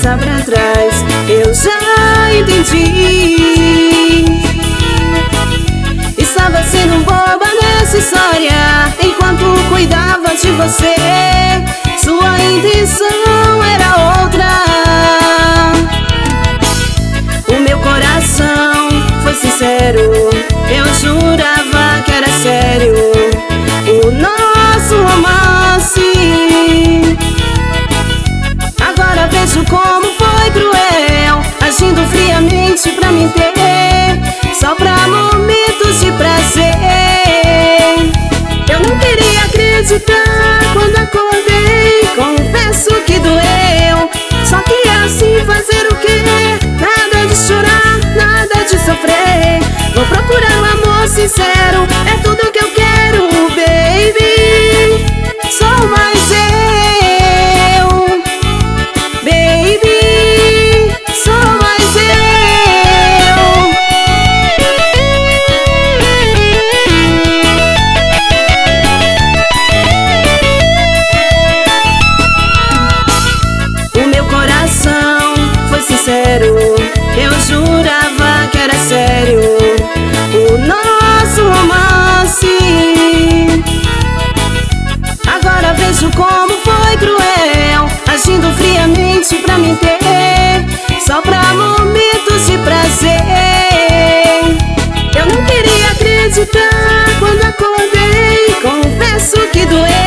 volta pra trás, eu já entendi. Estava sendo boba nessa história enquanto cuidava de você. Sua intenção era outra. O meu coração foi sincero, eu jurava que era sério o nosso romance. Agora vejo como foi cruel, agindo friamente pra me ter, só pra momentos de prazer. Eu não queria acreditar quando acordei, confesso que doeu. Só que é assim, fazer o quê? Nada de chorar, nada de sofrer. Vou procurar um amor sincero, é tudo que eu quero, baby. Sou mais eu, baby. Sou mais eu. O meu coração foi sincero, eu jurava que era sério o nosso romance. Agora vejo como foi cruel, agindo friamente pra me ter, só pra momentos de prazer. Eu não queria acreditar quando acordei, confesso que doeu.